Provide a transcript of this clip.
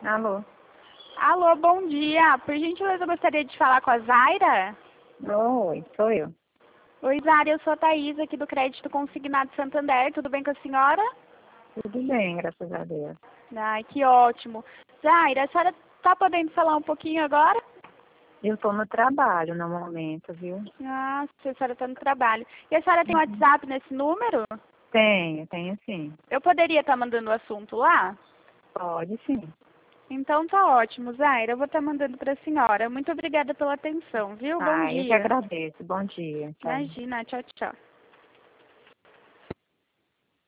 Alô? Alô, bom dia. Por gentileza, eu gostaria de falar com a Zaira. Oi, sou eu. Oi, Zaira, eu sou a Thaís, aqui do Crédito Consignado Santander. Tudo bem com a senhora? Tudo bem, graças a Deus. Ai, que ótimo. Zaira, a senhora está podendo falar um pouquinho agora? Eu estou no trabalho no momento, viu? Ah, a senhora está no trabalho. E a senhora tem WhatsApp nesse número? Tenho sim. Eu poderia estar mandando o assunto lá? Pode sim. Então tá ótimo, Zaira. Eu vou estar mandando para a senhora. Muito obrigada pela atenção, viu? Bom Eu que dia. agradeço. Bom dia. Tchau. Imagina, tchau, tchau.